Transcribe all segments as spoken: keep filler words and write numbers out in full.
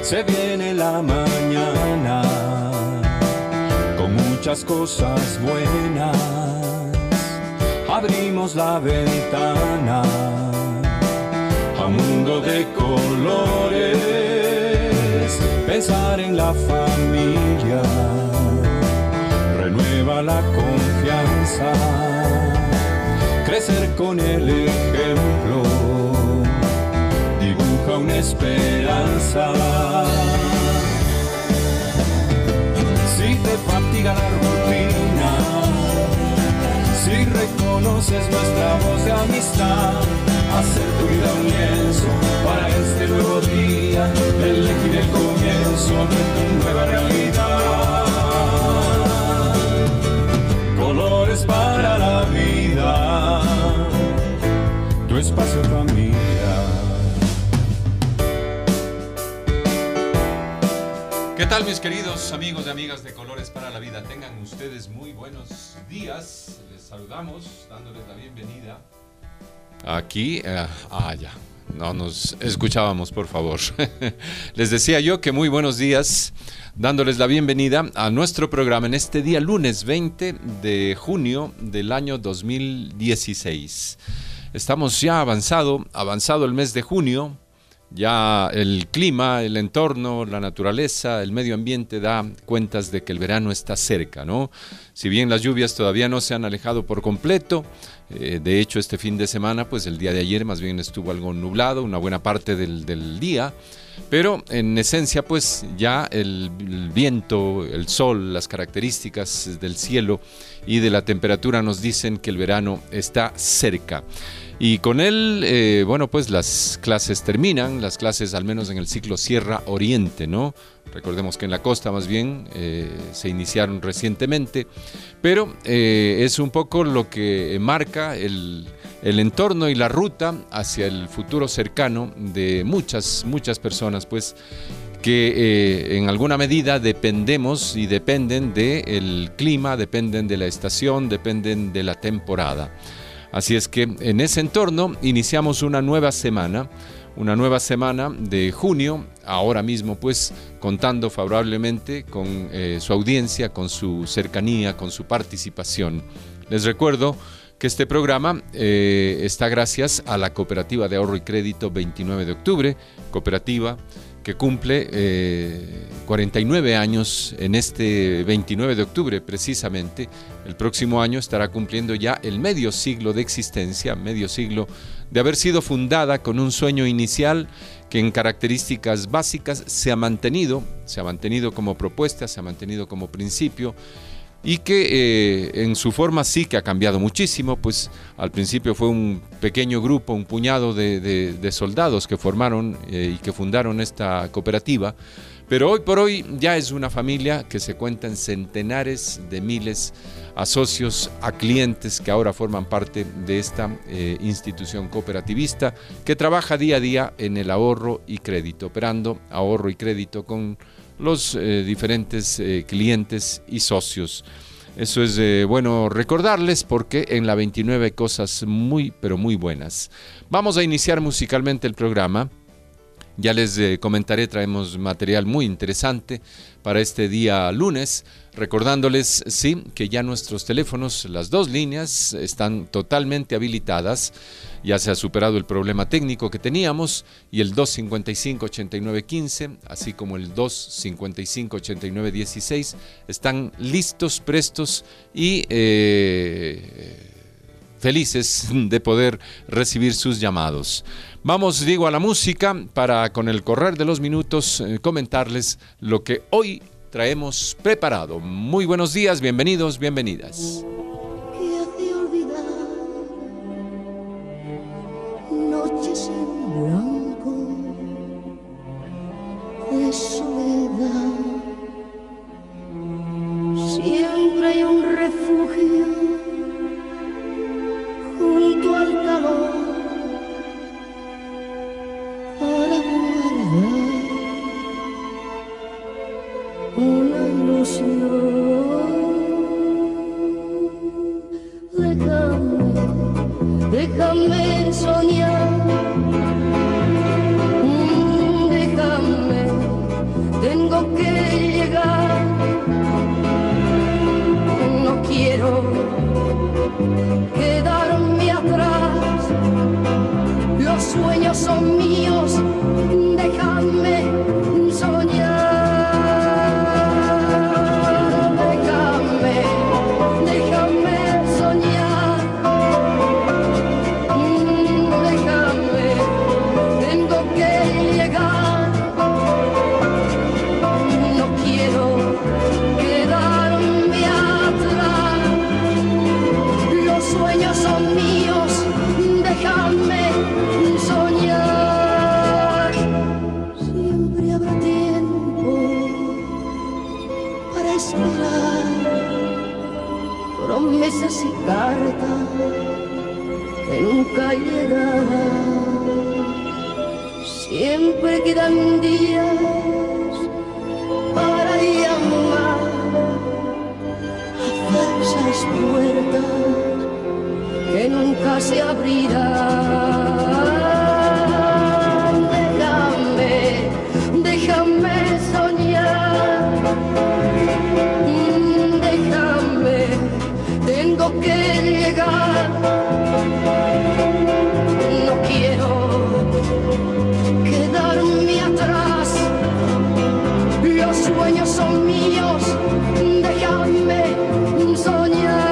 Se viene la mañana con muchas cosas buenas. Abrimos la ventana a un mundo de colores. Pensar en la familia renueva la confianza. Crecer con el ejemplo dibuja una esperanza. Si te fatiga la rutina, si reconoces nuestra voz de amistad, hacer tu vida un lienzo para este nuevo día, elegir el comienzo de tu nueva realidad. Colores para la vida, tu espacio familia. ¿Qué tal, mis queridos amigos y amigas de Colores para la Vida? Tengan ustedes muy buenos días. Les saludamos dándoles la bienvenida. Aquí, eh, ah, ya, no nos escuchábamos, por favor. Les decía yo que muy buenos días, dándoles la bienvenida a nuestro programa en este día lunes veinte de junio del año dos mil dieciséis. Estamos ya avanzado, avanzado el mes de junio. Ya el clima, el entorno, la naturaleza, el medio ambiente da cuentas de que el verano está cerca, ¿no? Si bien las lluvias todavía no se han alejado por completo, eh, de hecho este fin de semana, pues el día de ayer más bien estuvo algo nublado, una buena parte del, del día, pero en esencia pues ya el, el viento, el sol, las características del cielo y de la temperatura nos dicen que el verano está cerca. Y con él, eh, bueno, pues las clases terminan, las clases al menos en el ciclo Sierra Oriente, ¿no? Recordemos que en la costa más bien eh, se iniciaron recientemente, pero eh, es un poco lo que marca el, el entorno y la ruta hacia el futuro cercano de muchas, muchas personas, pues, que eh, en alguna medida dependemos y dependen del clima, dependen de la estación, dependen de la temporada. Así es que en ese entorno iniciamos una nueva semana, una nueva semana de junio, ahora mismo pues contando favorablemente con eh, su audiencia, con su cercanía, con su participación. Les recuerdo que este programa eh, está gracias a la Cooperativa de Ahorro y Crédito veintinueve de octubre, cooperativa que cumple eh, cuarenta y nueve años en este veintinueve de octubre precisamente. El próximo año estará cumpliendo ya el medio siglo de existencia, medio siglo de haber sido fundada con un sueño inicial que en características básicas se ha mantenido, se ha mantenido como propuesta, se ha mantenido como principio, y que eh, en su forma sí que ha cambiado muchísimo, pues al principio fue un pequeño grupo, un puñado de, de, de soldados que formaron eh, y que fundaron esta cooperativa, pero hoy por hoy ya es una familia que se cuenta en centenares de miles a socios, a clientes que ahora forman parte de esta eh, institución cooperativista que trabaja día a día en el ahorro y crédito, operando ahorro y crédito con los eh, diferentes eh, clientes y socios. Eso es eh, bueno recordarles porque en la veintinueve hay cosas muy pero muy buenas. Vamos a iniciar musicalmente el programa. Ya les eh, comentaré, traemos material muy interesante para este día lunes, recordándoles, sí, que ya nuestros teléfonos, las dos líneas, están totalmente habilitadas. Ya se ha superado el problema técnico que teníamos y el dos cincuenta y cinco, ochenta y nueve quince, así como el dos cincuenta y cinco, ochenta y nueve dieciséis, están listos, prestos y eh, felices de poder recibir sus llamados. Vamos, digo, a la música para, con el correr de los minutos, eh, comentarles lo que hoy traemos preparado. Muy buenos días, bienvenidos, bienvenidas. Que hace olvidar noches en blanco de soledad. Siempre hay un refugio junto al calor para guardar una ilusión. Déjame, déjame soñar, déjame promesas y cartas que nunca llegarán. Siempre quedan días para llamar a esas puertas que nunca se abrirán. Déjame, déjame soñar. Déjame, tengo que llegar. No quiero quedarme atrás. Los sueños son míos. Déjame soñar.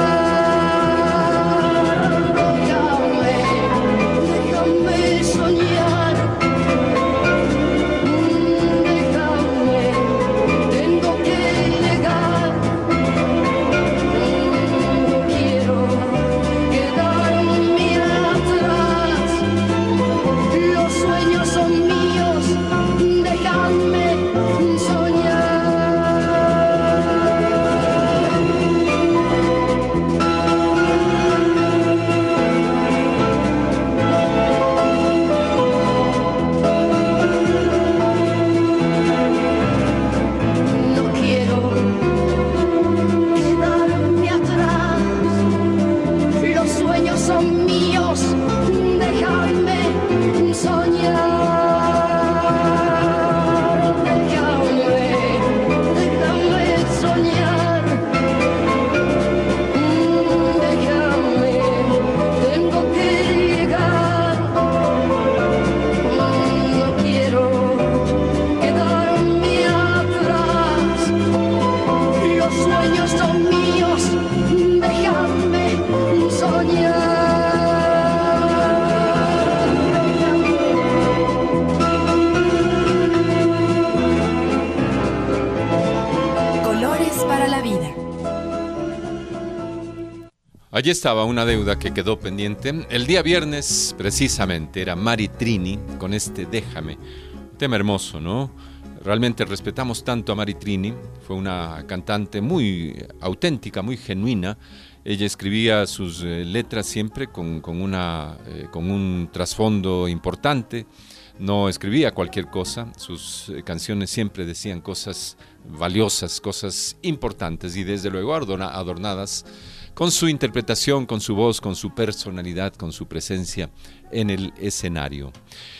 Allí estaba una deuda que quedó pendiente. El día viernes, precisamente, era Mari Trini con este Déjame. Un tema hermoso, ¿no? Realmente respetamos tanto a Mari Trini. Fue una cantante muy auténtica, muy genuina. Ella escribía sus eh, letras siempre con, con, una, eh, con un trasfondo importante. No escribía cualquier cosa. Sus eh, canciones siempre decían cosas valiosas, cosas importantes y desde luego adorna, adornadas con su interpretación, con su voz, con su personalidad, con su presencia en el escenario.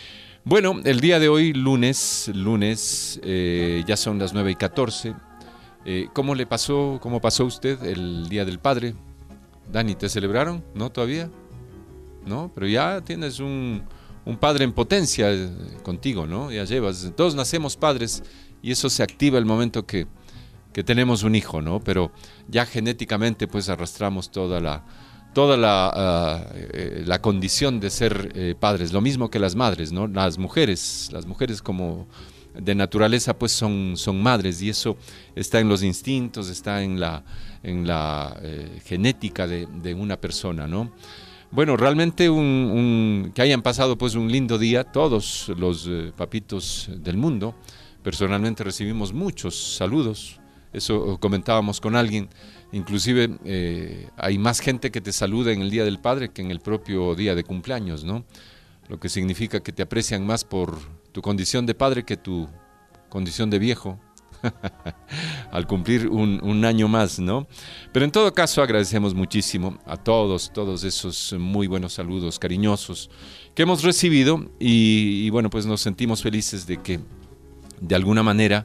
Bueno, el día de hoy, lunes, lunes, eh, ya son las nueve y catorce. Eh, ¿Cómo le pasó, cómo pasó usted el Día del Padre? Dani, ¿te celebraron? ¿No todavía? ¿No? Pero ya tienes un, un padre en potencia eh, contigo, ¿no? Ya llevas, todos nacemos padres y eso se activa el momento que que tenemos un hijo, ¿no? Pero ya genéticamente pues arrastramos toda la, toda la, uh, eh, la condición de ser eh, padres, lo mismo que las madres, ¿no? Las mujeres, las mujeres como de naturaleza pues son, son madres y eso está en los instintos, está en la, en la eh, genética de, de una persona, ¿no? Bueno, realmente un, un, que hayan pasado pues un lindo día todos los eh, papitos del mundo. Personalmente recibimos muchos saludos. Eso comentábamos con alguien, inclusive eh, hay más gente que te saluda en el Día del Padre que en el propio día de cumpleaños, ¿no? Lo que significa que te aprecian más por tu condición de padre que tu condición de viejo, al cumplir un, un año más, ¿no? Pero en todo caso agradecemos muchísimo a todos, todos esos muy buenos saludos cariñosos que hemos recibido y, y bueno, pues nos sentimos felices de que de alguna manera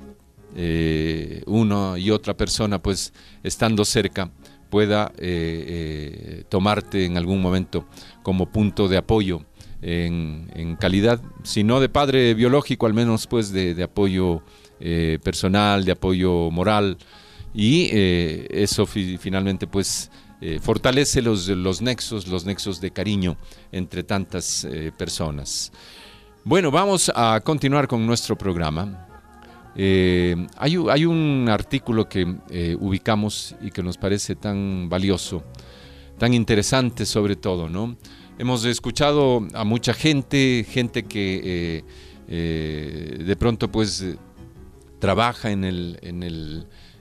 Eh, uno y otra persona pues estando cerca pueda eh, eh, tomarte en algún momento como punto de apoyo en, en calidad, si no de padre biológico, al menos pues de, de apoyo eh, personal, de apoyo moral y eh, eso fi- finalmente pues eh, fortalece los, los nexos, los nexos de cariño entre tantas eh, personas. Bueno, vamos a continuar con nuestro programa. Eh, hay, hay un artículo que eh, ubicamos y que nos parece tan valioso, tan interesante sobre todo, ¿no? Hemos escuchado a mucha gente, gente que eh, eh, de pronto pues eh, trabaja en el, en el,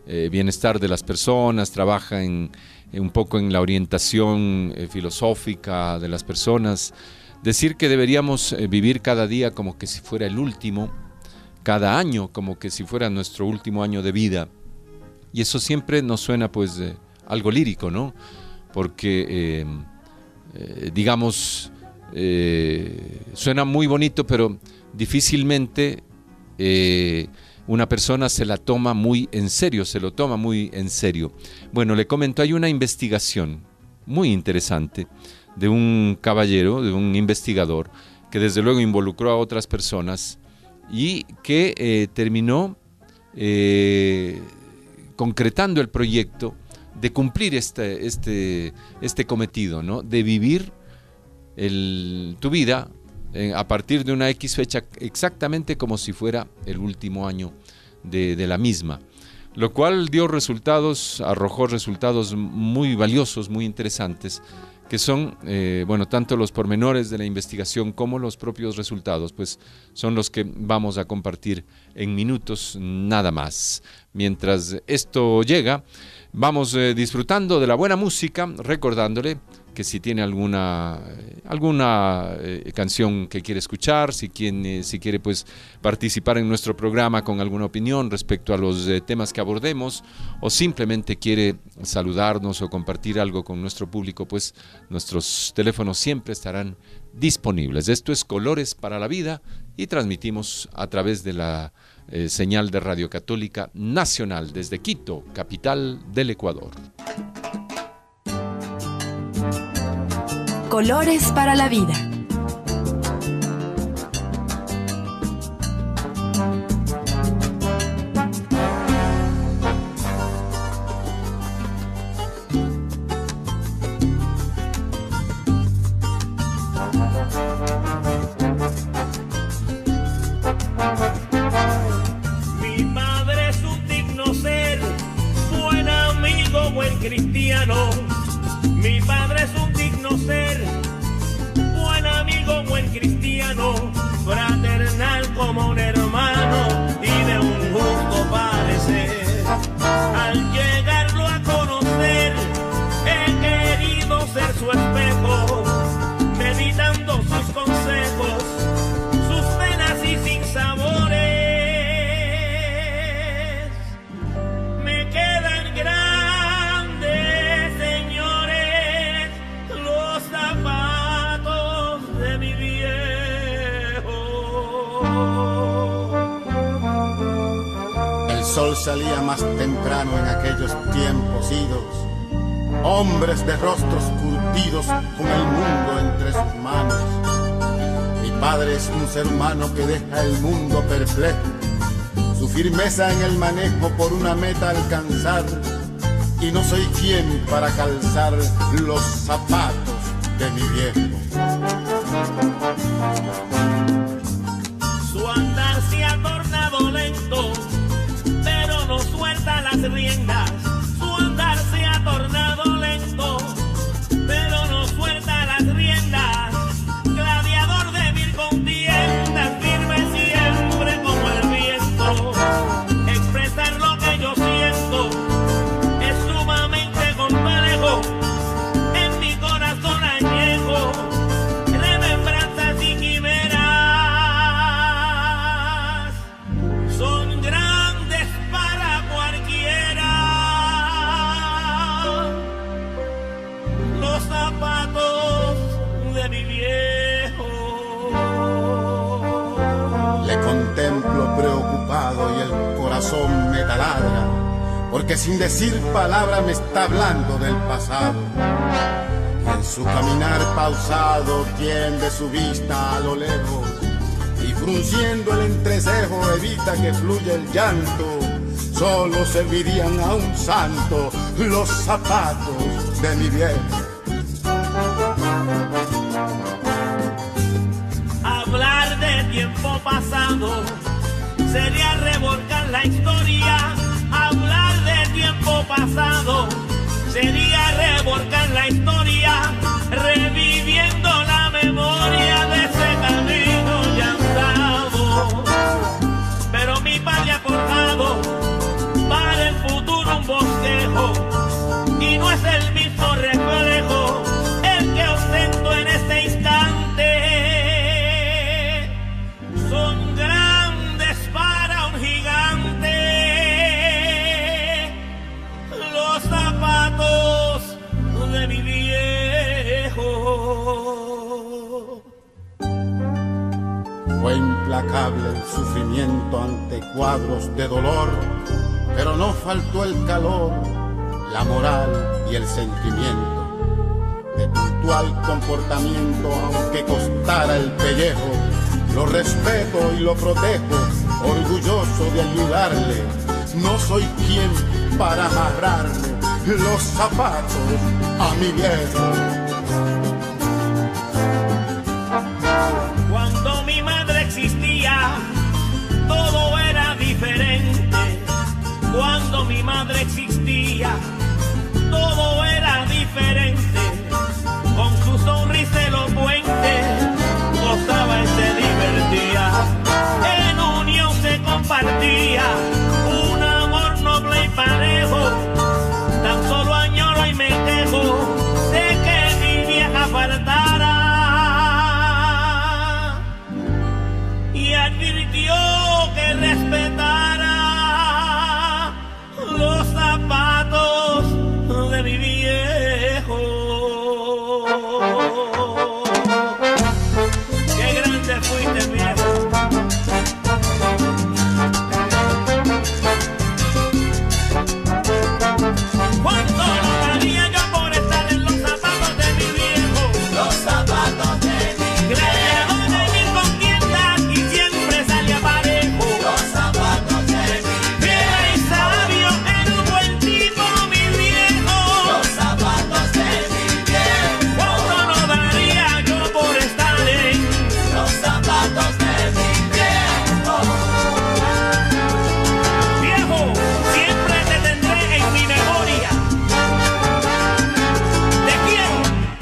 eh, bienestar de las personas, trabaja en, en un poco en la orientación eh, filosófica de las personas. Decir que deberíamos eh, vivir cada día como que si fuera el último, cada año como que si fuera nuestro último año de vida. Y eso siempre nos suena pues eh, algo lírico, ¿no? Porque, eh, eh, digamos, eh, suena muy bonito, pero difícilmente eh, una persona se la toma muy en serio, se lo toma muy en serio. Bueno, le comento, hay una investigación muy interesante de un caballero, de un investigador, que desde luego involucró a otras personas y que eh, terminó eh, concretando el proyecto de cumplir este, este, este cometido, ¿no? De vivir el, tu vida eh, a partir de una X fecha exactamente como si fuera el último año de, de la misma, lo cual dio resultados, arrojó resultados muy valiosos, muy interesantes, que son, eh, bueno, tanto los pormenores de la investigación como los propios resultados, pues son los que vamos a compartir en minutos nada más. Mientras esto llega, vamos eh, disfrutando de la buena música, recordándole que si tiene alguna, eh, alguna eh, canción que quiere escuchar, si, quien, eh, si quiere pues participar en nuestro programa con alguna opinión respecto a los eh, temas que abordemos, o simplemente quiere saludarnos o compartir algo con nuestro público, pues nuestros teléfonos siempre estarán disponibles. Esto es Colores para la Vida y transmitimos a través de la eh, señal de Radio Católica Nacional desde Quito, capital del Ecuador. Colores para la Vida. Mi padre es un digno ser, buen amigo, buen cristiano. Mi padre es un digno ser, buen amigo, buen cristiano, fraternal como un hermano y de un justo parecer. Al llegarlo a conocer, he querido ser su espejo, meditando sus consejos, sus penas y sinsabores. Me quedan grandes, señores, los zapatos de mi viejo. El sol salía más temprano en aquellos tiempos idos, hombres de rostros curtidos con el mundo entre sus manos. Mi padre es un ser humano que deja el mundo perplejo, su firmeza en el manejo por una meta alcanzar, y no soy quien para calzar los zapatos de mi viejo. Su andar se ha tornado lento, pero no suelta las riendas. Su andar se ha tornado lento, pero no suelta las riendas. Gladiador de mil contiendas, firme siempre como el viento. Expresar lo que yo siento es sumamente complejo. En mi corazón añejo remembranzas y quimeras. Son grandes para cualquiera los zapatos de mi viejo. Le contemplo preocupado y el corazón me taladra, porque sin decir palabra me está hablando del pasado. Y en su caminar pausado tiende su vista a lo lejos, y frunciendo el entrecejo evita que fluya el llanto. Solo servirían a un santo los zapatos de mi viejo. Hablar de tiempo pasado sería revolcar la historia. Hablar de tiempo pasado sería revolcar la historia, reviviendo la memoria de ese camino ya andado. Pero mi padre ha forjado para el futuro implacable el sufrimiento ante cuadros de dolor, pero no faltó el calor, la moral y el sentimiento de puntual comportamiento, aunque costara el pellejo. Lo respeto y lo protejo, orgulloso de ayudarle. No soy quien para amarrarle los zapatos a mi viejo. Cuando mi madre existía, todo era diferente. Cuando mi madre existía, todo era diferente. Con su sonrisa elocuente, gozaba y se divertía. En unión se compartía un amor noble y parejo. Tan solo añoro y me quejo de que mi vieja faltara. Y advirtió que respetara los zapatos de mi viejo. Qué grande fuiste, viejo. ¿Cuánto no daría yo por estar en los zapatos de mi viejo? Los zapatos de mi viejo. Gladiador de mil contiendas y siempre salía parejo. Los zapatos de mi viejo. Fiel y sabio, era un buen tipo, mi viejo. Los zapatos de mi viejo. ¿Cuánto no daría yo por estar en Los zapatos de mi viejo. viejo? Siempre te tendré en mi memoria. Te quiero.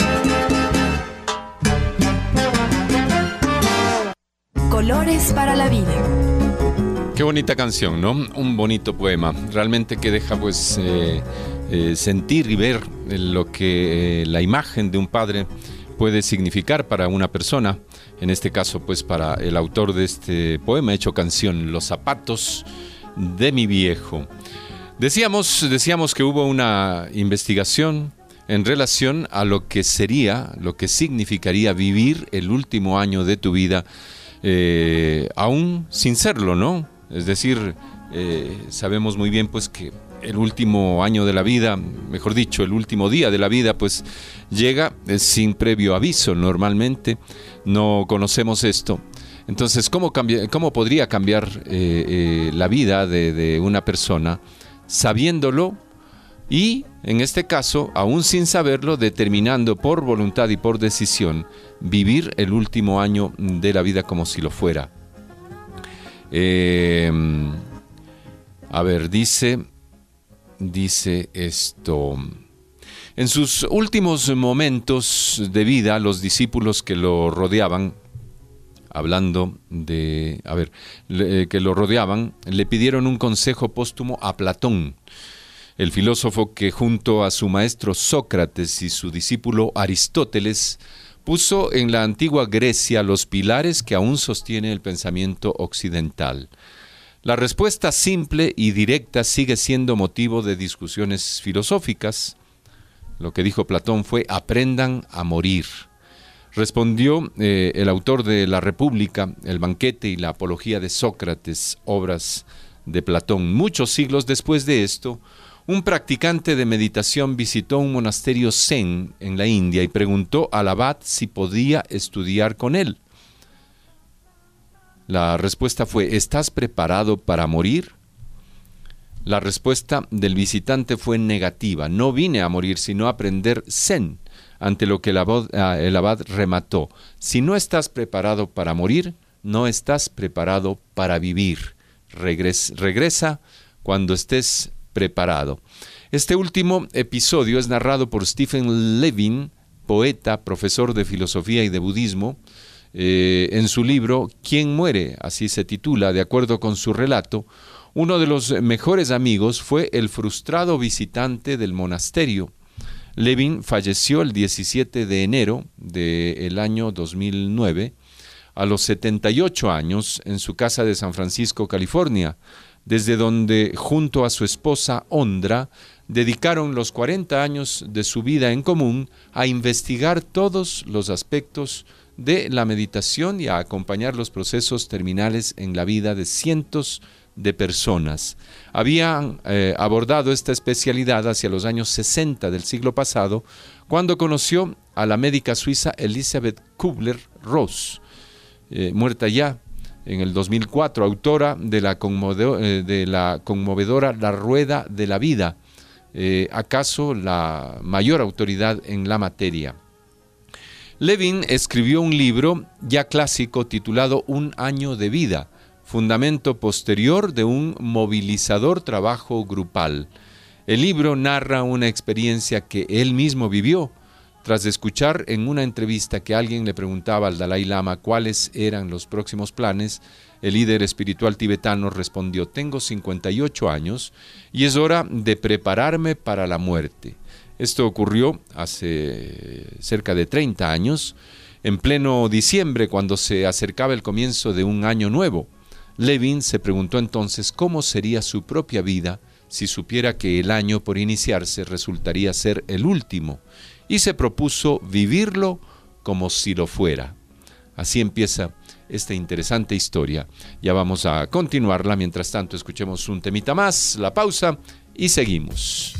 Colores para la vida. Qué bonita canción, ¿no? Un bonito poema. Realmente que deja pues eh, eh, sentir y ver lo que eh, la imagen de un padre puede significar para una persona. En este caso pues para el autor de este poema hecho canción, Los zapatos de mi viejo. Decíamos, decíamos que hubo una investigación en relación a lo que sería, lo que significaría vivir el último año de tu vida, eh, aún sin serlo, ¿no? Es decir, eh, sabemos muy bien pues que el último año de la vida, mejor dicho, el último día de la vida, pues llega eh, sin previo aviso. Normalmente no conocemos esto. Entonces, ¿cómo, cambia, cómo podría cambiar eh, eh, la vida de, de una persona sabiéndolo y, en este caso, aún sin saberlo, determinando por voluntad y por decisión vivir el último año de la vida como si lo fuera? Eh, a ver, dice, dice esto. En sus últimos momentos de vida, los discípulos que lo rodeaban, hablando de, a ver, le, que lo rodeaban, le pidieron un consejo póstumo a Platón, el filósofo que junto a su maestro Sócrates y su discípulo Aristóteles puso en la antigua Grecia los pilares que aún sostiene el pensamiento occidental. La respuesta simple y directa sigue siendo motivo de discusiones filosóficas. Lo que dijo Platón fue: aprendan a morir. Respondió eh, el autor de La República, El banquete y la apología de Sócrates, obras de Platón. Muchos siglos después de esto, un practicante de meditación visitó un monasterio zen en la India y preguntó al abad si podía estudiar con él. La respuesta fue: ¿estás preparado para morir? La respuesta del visitante fue negativa. No vine a morir, sino a aprender zen. Ante lo que el abad, el abad remató: si no estás preparado para morir, no estás preparado para vivir. Regres, regresa cuando estés preparado. Este último episodio es narrado por Stephen Levin, poeta, profesor de filosofía y de budismo, eh, en su libro ¿Quién muere?, así se titula. De acuerdo con su relato, uno de los mejores amigos fue el frustrado visitante del monasterio. Levin falleció el diecisiete de enero del año dos mil nueve, a los setenta y ocho años, en su casa de San Francisco, California, desde donde, junto a su esposa Ondra, dedicaron los cuarenta años de su vida en común a investigar todos los aspectos de la meditación y a acompañar los procesos terminales en la vida de cientos de personas. Habían eh, abordado esta especialidad hacia los años sesenta del siglo pasado, cuando conoció a la médica suiza Elisabeth Kubler-Ross, eh, muerta ya en el dos mil cuatro, autora de la, conmovedor, eh, de la conmovedora La Rueda de la Vida, eh, acaso la mayor autoridad en la materia. Levin escribió un libro ya clásico titulado Un año de vida, fundamento posterior de un movilizador trabajo grupal. El libro narra una experiencia que él mismo vivió, tras escuchar en una entrevista que alguien le preguntaba al Dalai Lama cuáles eran los próximos planes. El líder espiritual tibetano respondió: tengo cincuenta y ocho años y es hora de prepararme para la muerte. Esto ocurrió hace cerca de treinta años, en pleno diciembre, cuando se acercaba el comienzo de un año nuevo. Levin se preguntó entonces cómo sería su propia vida si supiera que el año por iniciarse resultaría ser el último, y se propuso vivirlo como si lo fuera. Así empieza esta interesante historia. Ya vamos a continuarla. Mientras tanto, escuchemos un temita más, la pausa, y seguimos.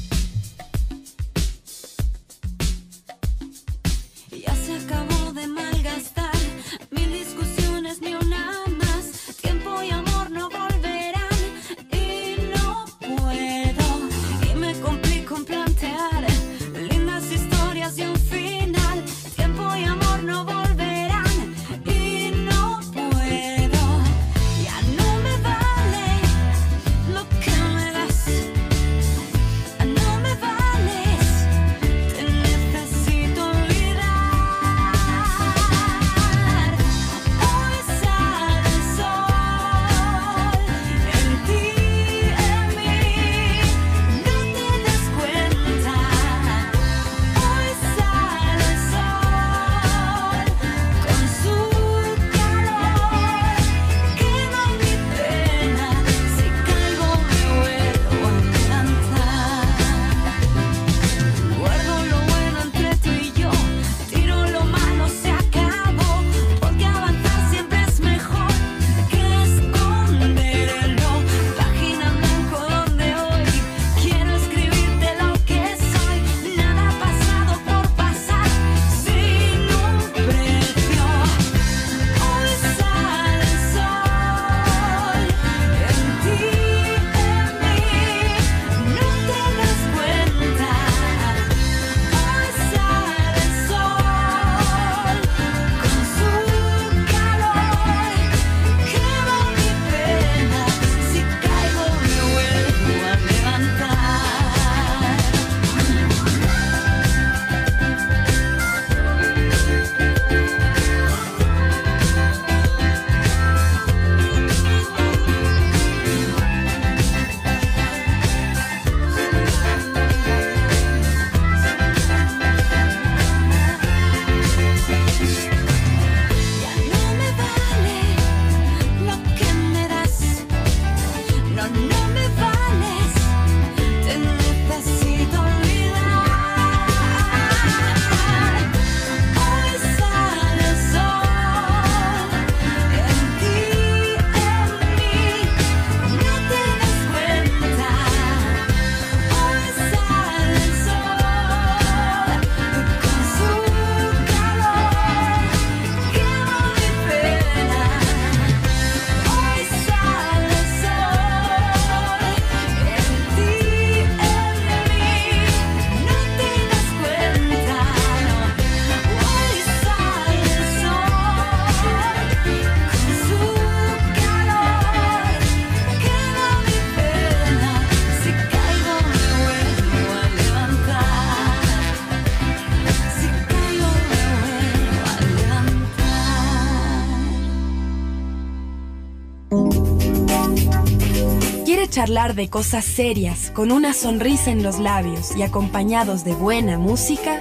Charlar de cosas serias con una sonrisa en los labios y acompañados de buena música,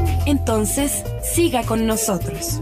entonces siga con nosotros.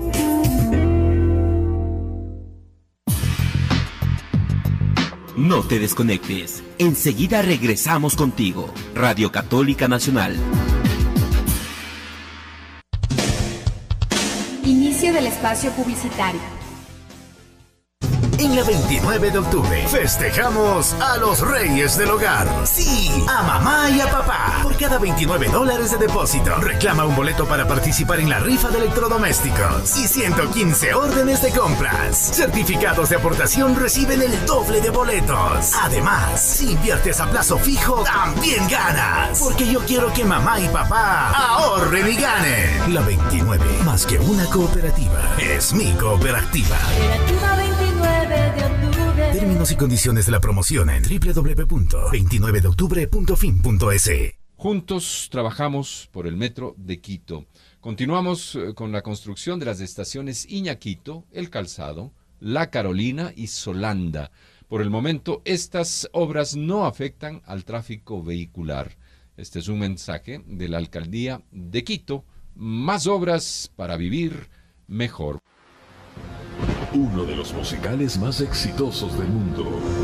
No te desconectes, enseguida regresamos contigo. Radio Católica Nacional. Inicio del espacio espacio publicitario. En la veintinueve de octubre festejamos a los reyes del hogar. Sí, a mamá y a papá. Por cada veintinueve dólares de depósito, reclama un boleto para participar en la rifa de electrodomésticos. Y ciento quince órdenes de compras. Certificados de aportación reciben el doble de boletos. Además, si inviertes a plazo fijo, también ganas. Porque yo quiero que mamá y papá ahorren y ganen. La veintinueve, más que una cooperativa, es mi cooperativa. Cooperativa veintinueve de octubre. Términos y condiciones de la promoción en doble u doble u doble u punto veintinueve de octubre punto fin punto es. Juntos trabajamos por el metro de Quito. Continuamos con la construcción de las estaciones Iñaquito, El Calzado, La Carolina y Solanda. Por el momento, estas obras no afectan al tráfico vehicular. Este es un mensaje de la Alcaldía de Quito. Más obras para vivir mejor. Uno de los musicales más exitosos del mundo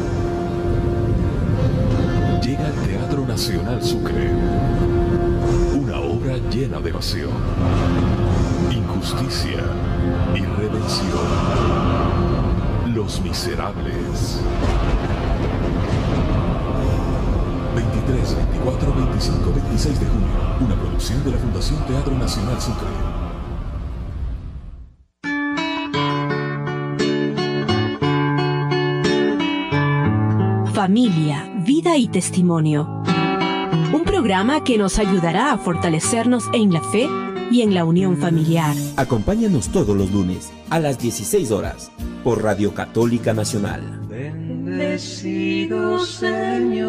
llega al Teatro Nacional Sucre. Una obra llena de pasión, injusticia y redención. Los Miserables. veintitrés, veinticuatro, veinticinco, veintiséis de junio. Una producción de la Fundación Teatro Nacional Sucre. Familia, vida y testimonio. Un programa que nos ayudará a fortalecernos en la fe y en la unión familiar. Acompáñanos todos los lunes a las dieciséis horas por Radio Católica Nacional. Bendecido Señor,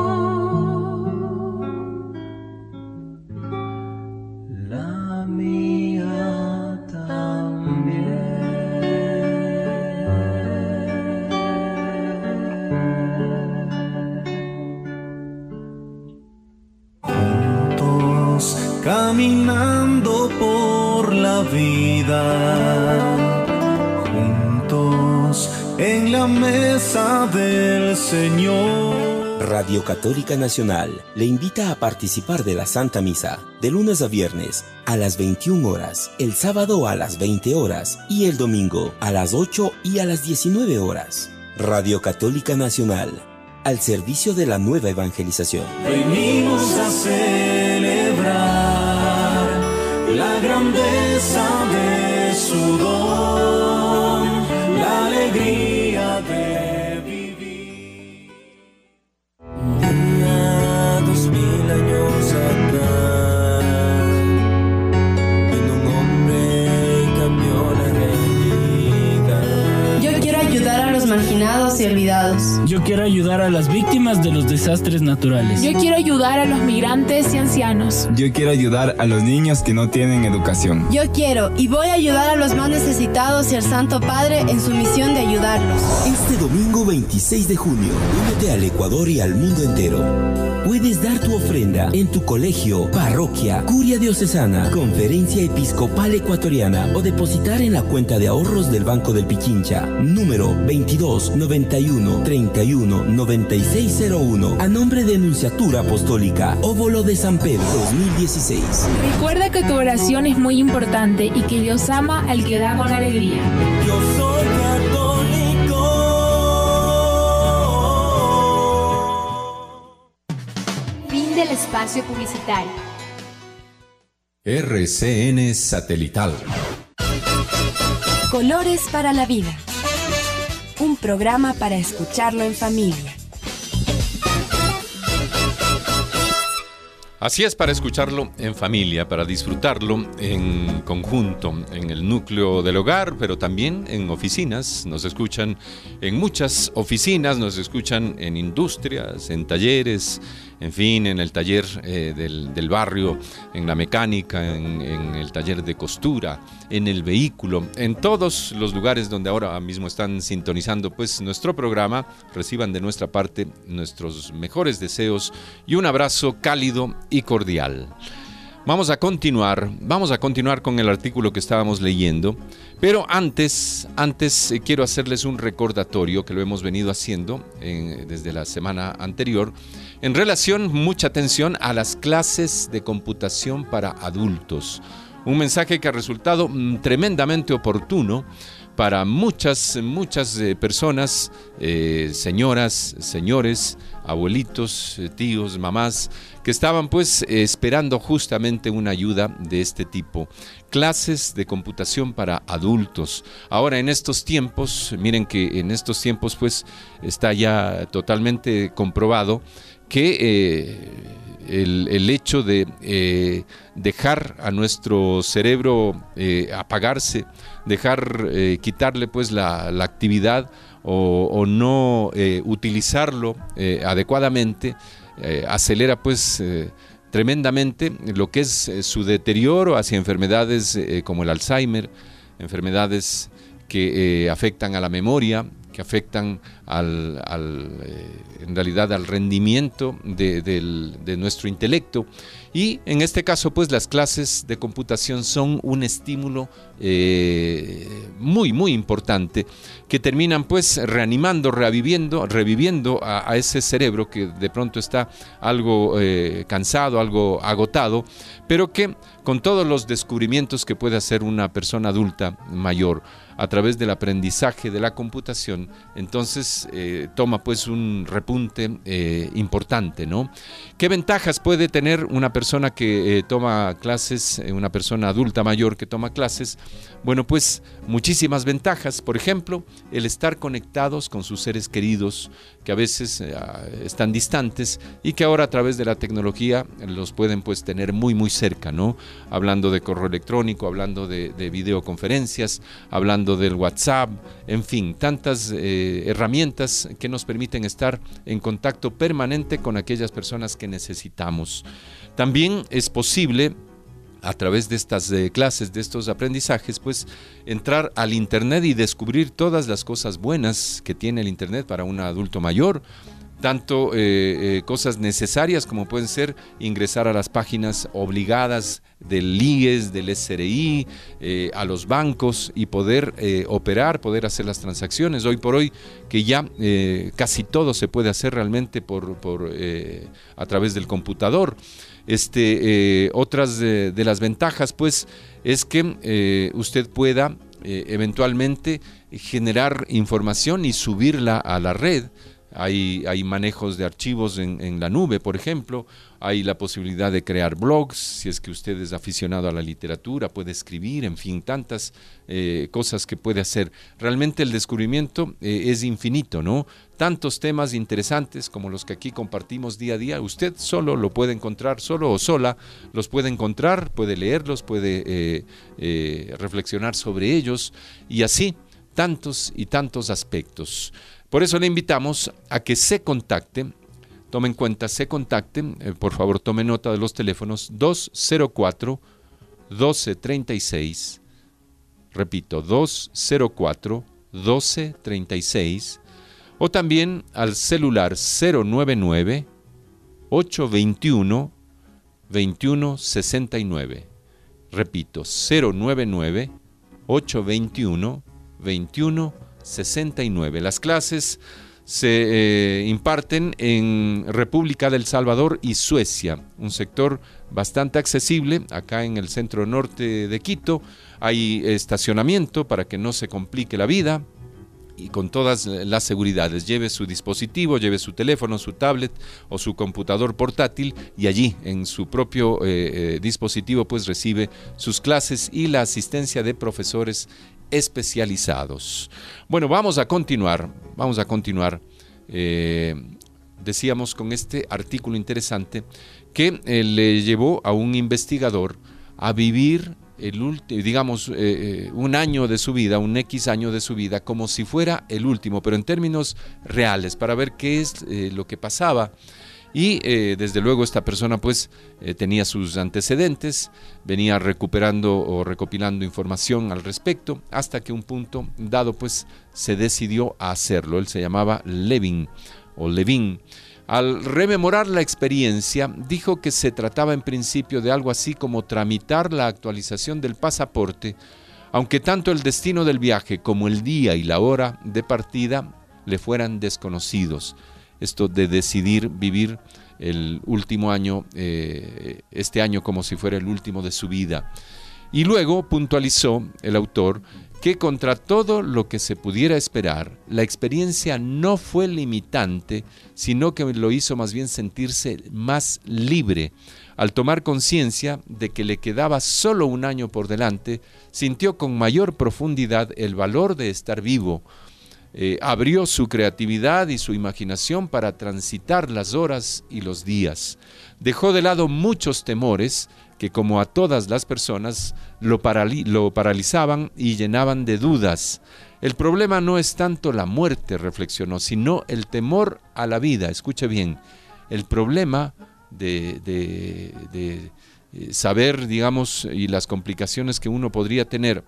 la mía también. Caminando por la vida, juntos en la mesa del Señor. Radio Católica Nacional le invita a participar de la Santa Misa de lunes a viernes a las veintiuna horas, el sábado a las veinte horas y el domingo a las ocho y a las diecinueve horas. Radio Católica Nacional, al servicio de la nueva evangelización. Venimos a celebrar la grandeza de su don, la alegría de vivir. Día dos mil años atrás, vino un hombre y cambió la realidad. Yo quiero ayudar a los marginados y olvidados. Yo quiero ayudar a las víctimas de los desastres naturales. Yo quiero ayudar a los migrantes y ancianos. Yo quiero ayudar a los niños que no tienen educación. Yo quiero y voy a ayudar a los más necesitados y al Santo Padre en su misión de ayudarlos. Este domingo veintiséis de junio, únete al Ecuador y al mundo entero. Puedes dar tu ofrenda en tu colegio, parroquia, curia diocesana, conferencia episcopal ecuatoriana o depositar en la cuenta de ahorros del Banco del Pichincha, número veintidós noventa y uno treinta y uno noventa y seis cero uno, a nombre de Nunciatura Apostólica, Óbolo de San Pedro dos mil dieciséis. Recuerda que tu oración es muy importante y que Dios ama al que da con alegría. Yo soy católico. Fin del espacio publicitario. R C N Satelital. Colores para la vida. Un programa para escucharlo en familia. Así es, para escucharlo en familia, para disfrutarlo en conjunto, en el núcleo del hogar, pero también en oficinas. Nos escuchan en muchas oficinas, nos escuchan en industrias, en talleres, en fin, en el taller eh, del, del barrio, en la mecánica, en, en el taller de costura, en el vehículo, en todos los lugares donde ahora mismo están sintonizando pues nuestro programa. Reciban de nuestra parte nuestros mejores deseos y un abrazo cálido y cordial. Vamos a continuar, vamos a continuar con el artículo que estábamos leyendo, pero antes, antes eh, quiero hacerles un recordatorio que lo hemos venido haciendo eh, desde la semana anterior, en relación, mucha atención a las clases de computación para adultos. Un mensaje que ha resultado mm, tremendamente oportuno para muchas, muchas eh, personas, eh, señoras, señores, abuelitos, eh, tíos, mamás, que estaban pues eh, esperando justamente una ayuda de este tipo. Clases de computación para adultos. Ahora en estos tiempos, miren que en estos tiempos pues está ya totalmente comprobado que eh, el, el hecho de eh, dejar a nuestro cerebro eh, apagarse, dejar, eh, quitarle pues la, la actividad o, o no eh, utilizarlo eh, adecuadamente, eh, acelera pues eh, tremendamente lo que es eh, su deterioro hacia enfermedades eh, como el Alzheimer, enfermedades que eh, afectan a la memoria, que afectan al, al, eh, en realidad al rendimiento de, del, de nuestro intelecto. Y en este caso pues las clases de computación son un estímulo eh, muy muy importante, que terminan pues reanimando, reviviendo, reviviendo a, a ese cerebro que de pronto está algo eh, cansado, algo agotado, pero que con todos los descubrimientos que puede hacer una persona adulta mayor a través del aprendizaje de la computación, entonces eh, toma pues un repunte eh, importante, ¿no? ¿Qué ventajas puede tener una persona que eh, toma clases, eh, una persona adulta mayor que toma clases? Bueno, pues muchísimas ventajas. Por ejemplo, el estar conectados con sus seres queridos que a veces eh, están distantes y que ahora a través de la tecnología los pueden pues tener muy muy cerca, ¿no? Hablando de correo electrónico, hablando de, de videoconferencias, hablando del WhatsApp, en fin, tantas eh, herramientas que nos permiten estar en contacto permanente con aquellas personas que necesitamos. También es posible, a través de estas eh, clases, de estos aprendizajes, pues entrar al internet y descubrir todas las cosas buenas que tiene el internet para un adulto mayor, tanto eh, eh, cosas necesarias como pueden ser ingresar a las páginas obligadas del I E S, del S R I, eh, a los bancos y poder eh, operar, poder hacer las transacciones. Hoy por hoy que ya eh, casi todo se puede hacer realmente por, por, eh, a través del computador. Este, eh, otras de, de las ventajas pues es que eh, usted pueda eh, eventualmente generar información y subirla a la red. Hay, hay manejos de archivos en, en la nube, por ejemplo. Hay la posibilidad de crear blogs, si es que usted es aficionado a la literatura, puede escribir, en fin, tantas eh, cosas que puede hacer. Realmente el descubrimiento eh, es infinito, ¿no? Tantos temas interesantes como los que aquí compartimos día a día, usted solo lo puede encontrar, solo o sola los puede encontrar, puede leerlos, puede eh, eh, reflexionar sobre ellos y así tantos y tantos aspectos. Por eso le invitamos a que se contacte, tome en cuenta, se contacte, eh, por favor tome nota de los teléfonos dos cero cuatro, doce treinta y seis, repito, dos cero cuatro, doce treinta y seis, o también al celular cero nueve nueve, ocho dos uno, dos uno seis nueve, repito, cero nueve nueve, ocho dos uno, dos uno sesenta y nueve. Las clases se eh, imparten en República del Salvador y Suecia, un sector bastante accesible. Acá en el centro norte de Quito hay estacionamiento para que no se complique la vida y con todas las seguridades. Lleve su dispositivo, lleve su teléfono, su tablet o su computador portátil y allí en su propio eh, eh, dispositivo pues recibe sus clases y la asistencia de profesores especializados. Bueno, vamos a continuar, vamos a continuar, eh, decíamos con este artículo interesante que eh, le llevó a un investigador a vivir el último, digamos, eh, un año de su vida, un X año de su vida, como si fuera el último, pero en términos reales, para ver qué es eh, lo que pasaba. Y eh, desde luego esta persona pues eh, tenía sus antecedentes, venía recuperando o recopilando información al respecto, hasta que un punto dado pues se decidió a hacerlo. Él se llamaba Levin o Levin. Al rememorar la experiencia, dijo que se trataba en principio de algo así como tramitar la actualización del pasaporte, aunque tanto el destino del viaje como el día y la hora de partida le fueran desconocidos. Esto de decidir vivir el último año, eh, este año como si fuera el último de su vida. Y luego puntualizó el autor que contra todo lo que se pudiera esperar, la experiencia no fue limitante, sino que lo hizo más bien sentirse más libre. Al tomar conciencia de que le quedaba solo un año por delante, sintió con mayor profundidad el valor de estar vivo. Eh, abrió su creatividad y su imaginación para transitar las horas y los días. Dejó de lado muchos temores que, como a todas las personas, lo, parali- lo paralizaban y llenaban de dudas. El problema no es tanto la muerte, reflexionó, sino el temor a la vida. Escuche bien, el problema de, de, de saber, digamos, y las complicaciones que uno podría tener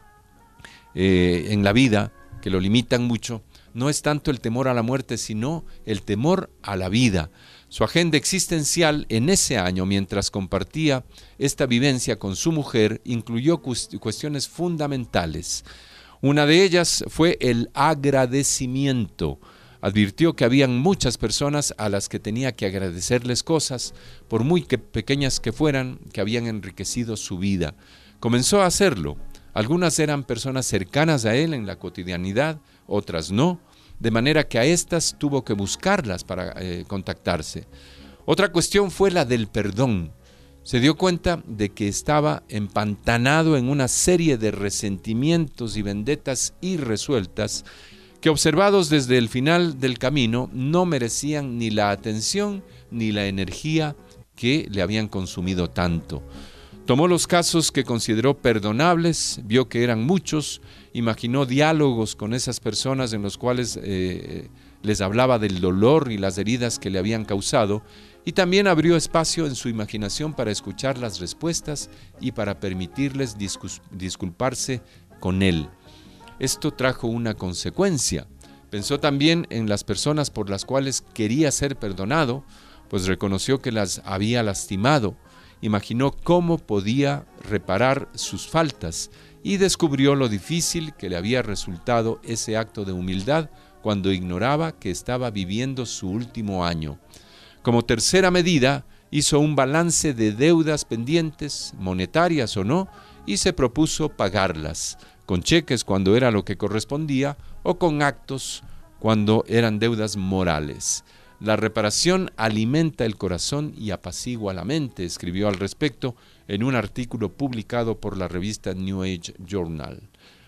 eh, en la vida, que lo limitan mucho, no es tanto el temor a la muerte, sino el temor a la vida. Su agenda existencial en ese año, mientras compartía esta vivencia con su mujer, incluyó cuestiones fundamentales. Una de ellas fue el agradecimiento. Advirtió que habían muchas personas a las que tenía que agradecerles cosas, por muy que pequeñas que fueran, que habían enriquecido su vida. Comenzó a hacerlo. Algunas eran personas cercanas a él en la cotidianidad, otras no, de manera que a estas tuvo que buscarlas para eh, contactarse. Otra cuestión fue la del perdón. Se dio cuenta de que estaba empantanado en una serie de resentimientos y vendetas irresueltas que, observados desde el final del camino, no merecían ni la atención ni la energía que le habían consumido tanto. Tomó los casos que consideró perdonables, vio que eran muchos, imaginó diálogos con esas personas en los cuales eh, les hablaba del dolor y las heridas que le habían causado, y también abrió espacio en su imaginación para escuchar las respuestas y para permitirles discus- disculparse con él. Esto trajo una consecuencia. Pensó también en las personas por las cuales quería ser perdonado, pues reconoció que las había lastimado. Imaginó cómo podía reparar sus faltas y descubrió lo difícil que le había resultado ese acto de humildad cuando ignoraba que estaba viviendo su último año. Como tercera medida, hizo un balance de deudas pendientes, monetarias o no, y se propuso pagarlas, con cheques cuando era lo que correspondía o con actos cuando eran deudas morales. La reparación alimenta el corazón y apacigua la mente, escribió al respecto en un artículo publicado por la revista New Age Journal.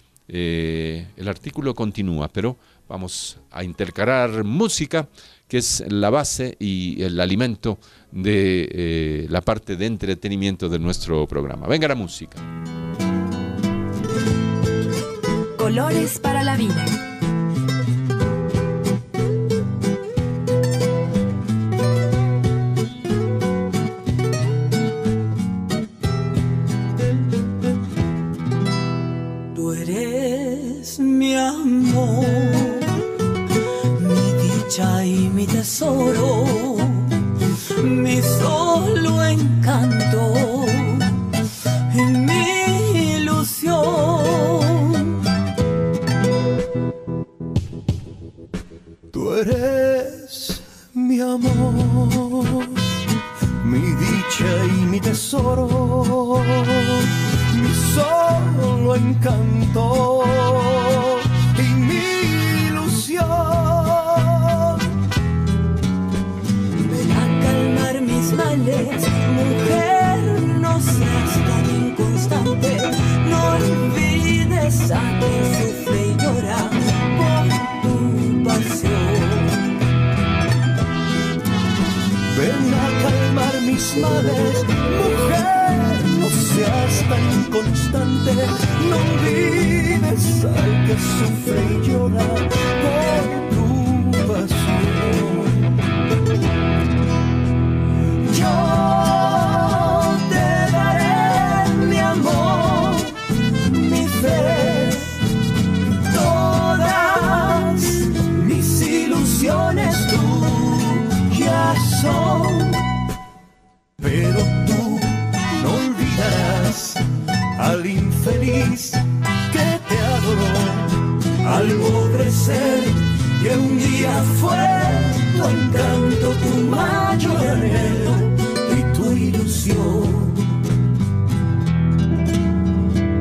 Eh, el artículo continúa, pero vamos a intercalar música, que es la base y el alimento de eh, la parte de entretenimiento de nuestro programa. Venga la música. Colores para la vida. Mi amor, mi dicha y mi tesoro, mi solo encanto y mi ilusión. Tú eres mi amor, mi dicha y mi tesoro, mi solo encanto y mi ilusión. Ven a calmar mis males, mujer, no seas tan inconstante, no olvides a quien sufre y llora por tu pasión. Ven a calmar mis males, mujer, no seas tan inconstante, no olvides al que sufre y llora por tu pasión. Yo te daré mi amor, mi fe, todas mis ilusiones tuyas son, pero tú no olvidarás al infeliz que te adoró, al pobre ser que un día fue tu encanto, tu mayor anhelo y tu ilusión.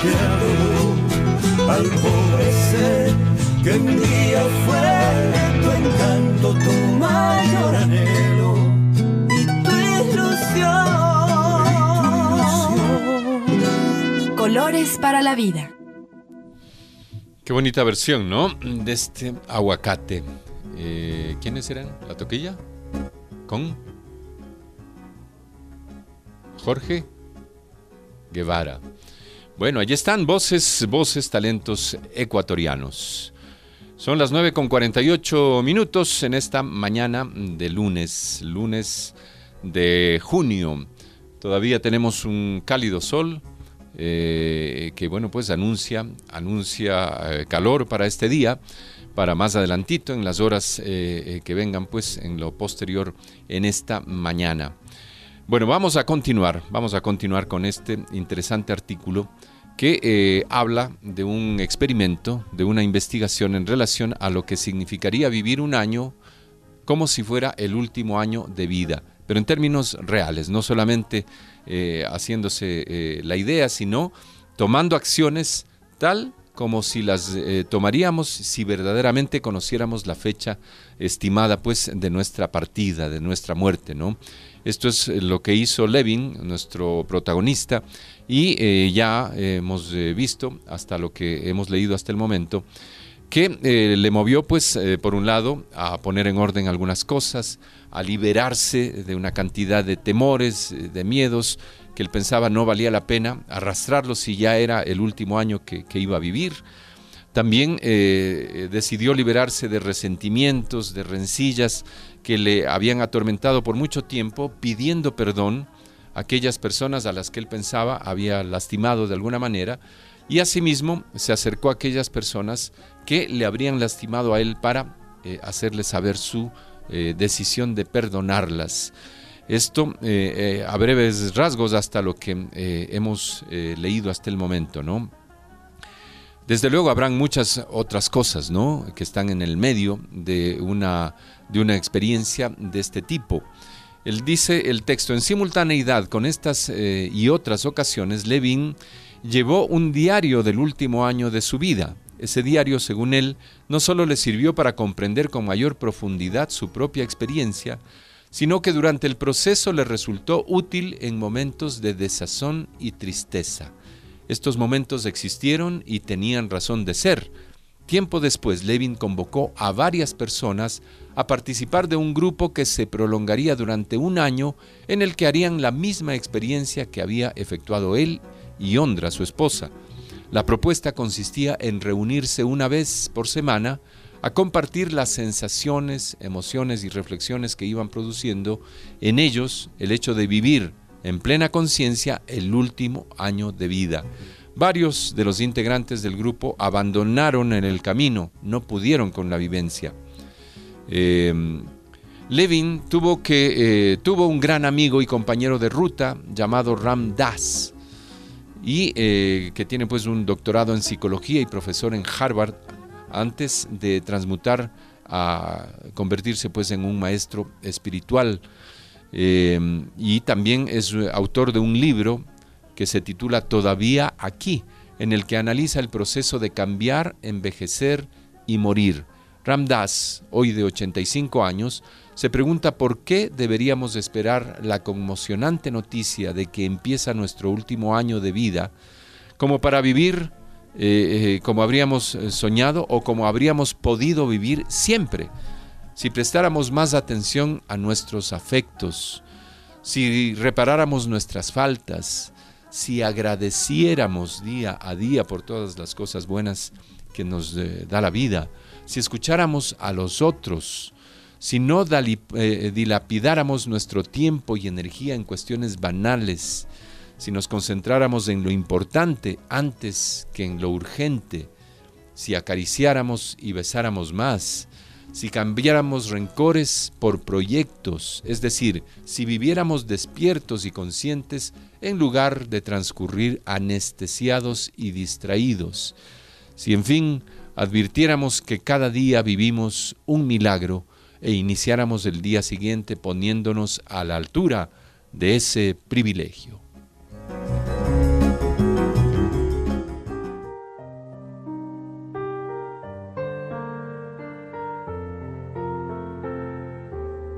que adoró al pobre ser que un día fue tu encanto, tu mayor anhelo y tu ilusión. Colores para la vida. Qué bonita versión, ¿no? De este Aguacate. Eh, ¿Quiénes eran? ¿La Toquilla? ¿Con? Jorge Guevara. Bueno, allí están voces, voces, talentos ecuatorianos. Son las nueve con cuarenta y ocho minutos en esta mañana de lunes, lunes de junio. Todavía tenemos un cálido sol eh, que, bueno, pues anuncia, anuncia eh, calor para este día, para más adelantito, en las horas eh, eh, que vengan, pues en lo posterior en esta mañana. Bueno, vamos a continuar, vamos a continuar con este interesante artículo que eh, habla de un experimento, de una investigación en relación a lo que significaría vivir un año como si fuera el último año de vida, pero en términos reales, no solamente eh, haciéndose eh, la idea, sino tomando acciones tal como si las eh, tomaríamos si verdaderamente conociéramos la fecha estimada, pues, de nuestra partida, de nuestra muerte, ¿no? Esto es lo que hizo Levin, nuestro protagonista, y eh, ya eh, hemos eh, visto, hasta lo que hemos leído hasta el momento, que eh, le movió, pues, eh, por un lado, a poner en orden algunas cosas, a liberarse de una cantidad de temores, de miedos, que él pensaba no valía la pena arrastrarlos si ya era el último año que, que iba a vivir. También eh, decidió liberarse de resentimientos, de rencillas que le habían atormentado por mucho tiempo, pidiendo perdón a aquellas personas a las que él pensaba había lastimado de alguna manera, y asimismo se acercó a aquellas personas que le habrían lastimado a él para eh, hacerle saber su eh, decisión de perdonarlas. Esto eh, eh, a breves rasgos hasta lo que eh, hemos eh, leído hasta el momento, ¿no? Desde luego habrán muchas otras cosas, ¿no?, que están en el medio de una, de una experiencia de este tipo. Él dice el texto: en simultaneidad con estas eh, y otras ocasiones, Levin llevó un diario del último año de su vida. Ese diario, según él, no solo le sirvió para comprender con mayor profundidad su propia experiencia, sino que durante el proceso le resultó útil en momentos de desazón y tristeza. Estos momentos existieron y tenían razón de ser. Tiempo después, Levin convocó a varias personas a participar de un grupo que se prolongaría durante un año, en el que harían la misma experiencia que había efectuado él y Ondra, su esposa. La propuesta consistía en reunirse una vez por semana a compartir las sensaciones, emociones y reflexiones que iban produciendo en ellos el hecho de vivir en plena conciencia el último año de vida. Varios de los integrantes del grupo abandonaron en el camino, no pudieron con la vivencia. Eh, Levin tuvo, que, eh, tuvo un gran amigo y compañero de ruta llamado Ram Dass, y eh, que tiene pues un doctorado en psicología y profesor en Harvard, antes de transmutar a convertirse pues en un maestro espiritual. Eh, y también es autor de un libro que se titula Todavía aquí, en el que analiza el proceso de cambiar, envejecer y morir. Ram Dass, hoy de ochenta y cinco años, se pregunta por qué deberíamos esperar la conmocionante noticia de que empieza nuestro último año de vida como para vivir eh, eh, como habríamos soñado o como habríamos podido vivir siempre. Si prestáramos más atención a nuestros afectos, si reparáramos nuestras faltas, si agradeciéramos día a día por todas las cosas buenas que nos eh, da la vida, si escucháramos a los otros, si no dali, eh, dilapidáramos nuestro tiempo y energía en cuestiones banales, si nos concentráramos en lo importante antes que en lo urgente, si acariciáramos y besáramos más, si cambiáramos rencores por proyectos, es decir, si viviéramos despiertos y conscientes en lugar de transcurrir anestesiados y distraídos, si en fin advirtiéramos que cada día vivimos un milagro e iniciáramos el día siguiente poniéndonos a la altura de ese privilegio.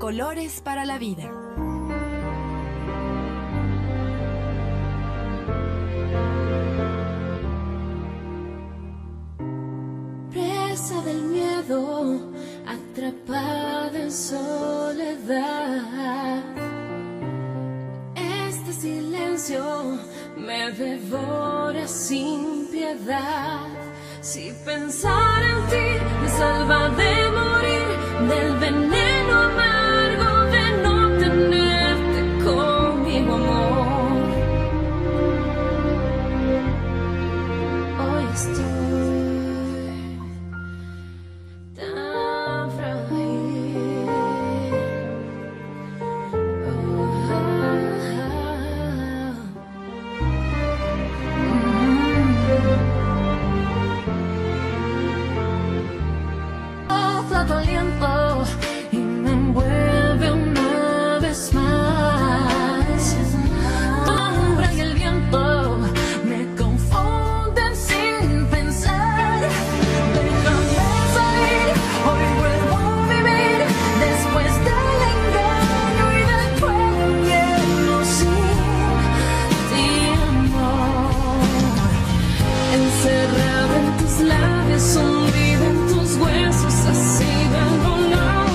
Colores para la vida. Presa del miedo, atrapada en soledad. Este silencio me devora sin piedad. Si pensar en ti me salva de morir, del veneno amargo de no tenerte conmigo, amor. Hoy estoy tan frágil. Oh, ah, ah. Tu aliento y me envuelve una vez más. Tu sombra y el viento me confunden sin pensar. Déjame salir, hoy vuelvo a vivir después del engaño y del cruel invierno sin ti, amor. Encerrado en tus labios, hundido en tus huesos, así del dolor.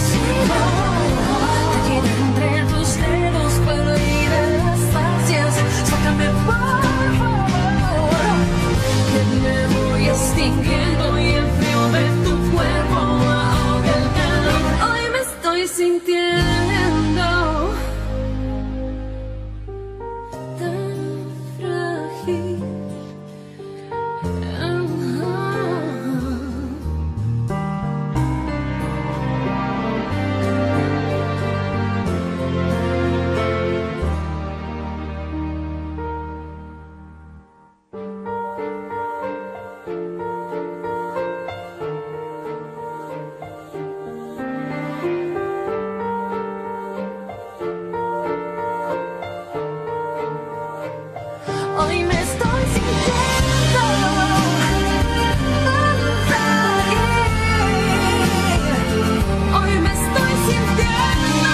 Te quiero entre tus dedos, perdida en las ansias. Sácame, por favor, que me voy extinguiendo y el frío de tu cuerpo ahoga el calor. Hoy me estoy sintiendo tan frágil. Hoy me estoy sintiendo tan frágil. Hoy me estoy sintiendo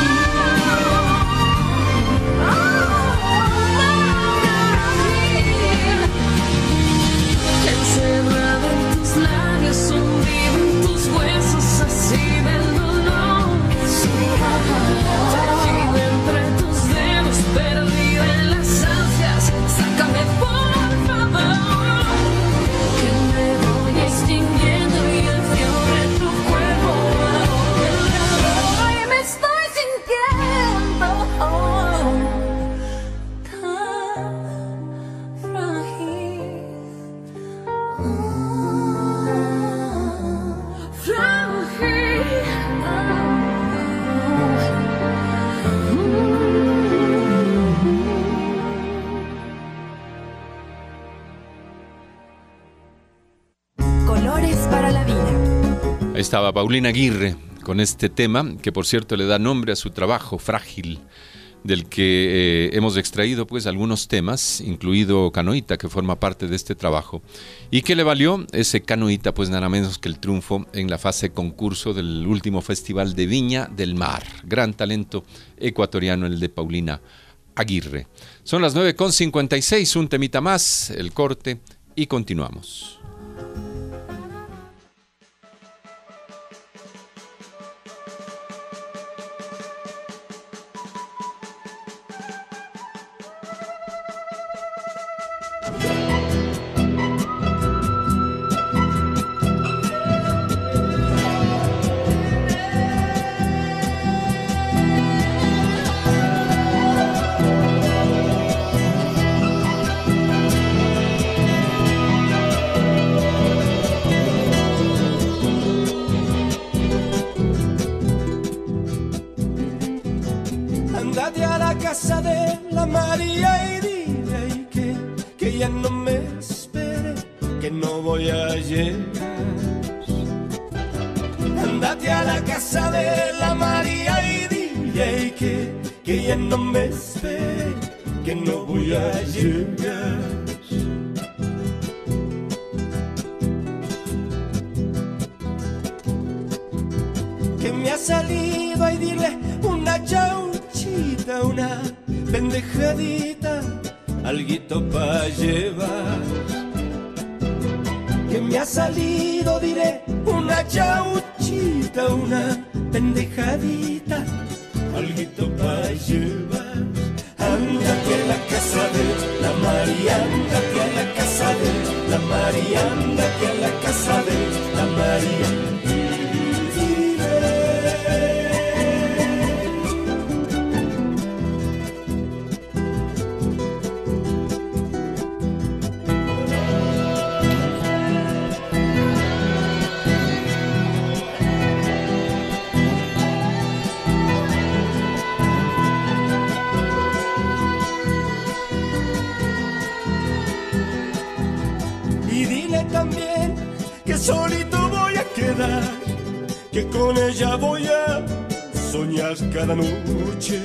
frágil. Encerrado en tus labios, hundido en tus huesos, así del dolor. Tejido entre tus dedos, perdida en las ansias. Sácame, por favor, que me voy extinguiendo y el frío de tu cuerpo ahoga el calor. Hoy me estoy sintiendo tan frágil. Frágil. Colores para la vida. Ahí estaba Paulina Aguirre con este tema, que por cierto le da nombre a su trabajo, Frágil, del que eh, hemos extraído pues algunos temas, incluido Canoita, que forma parte de este trabajo, y que le valió ese Canoita pues nada menos que el triunfo en la fase concurso del último Festival de Viña del Mar. Gran talento ecuatoriano el de Paulina Aguirre. Son las nueve con cincuenta y seis, un temita más, el corte, y continuamos. Andate a la casa de la María y dile que, que ya no me espere, que no voy a llegar. Andate a la casa de la María y dile que, que ya no me espere, que no voy a llegar. Que me ha salido, ay dile una chauchita, una pendejadita, alguito pa' llevar. Que me ha salido, diré una chauchita, una pendejadita, alguito pa' llevar. Ándate a la casa de la María, ándate a la casa de la María, ándate a la casa de la María. También que solito voy a quedar, que con ella voy a soñar cada noche.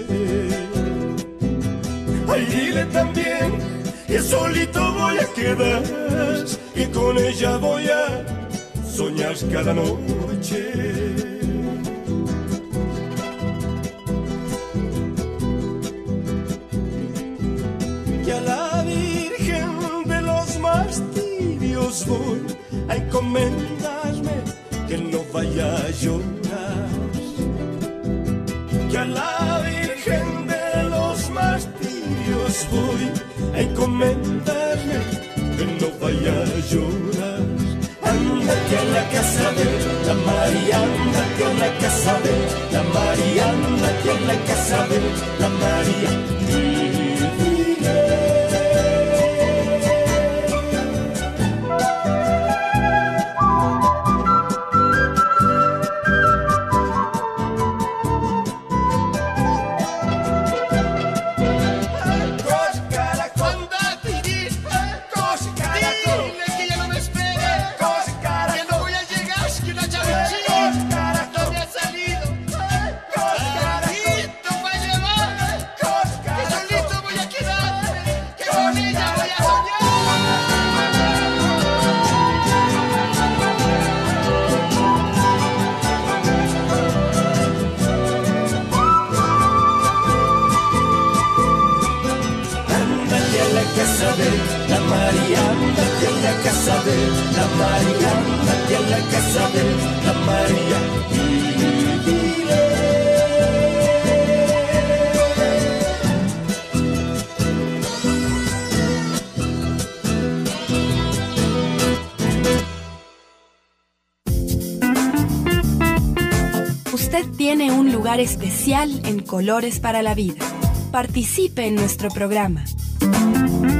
Ay, dile también que solito voy a quedar, que con ella voy a soñar cada noche. Que a la Virgen de los martirios voy a encomendarme, que no vaya a llorar. Que a la Virgen de los martirios voy a encomendarme, que no vaya a llorar. Ándate a la casa de la María, ándate a la casa de la María, ándate a la casa de la María. Usted tiene un lugar especial en Colores para la Vida. Participe en nuestro programa.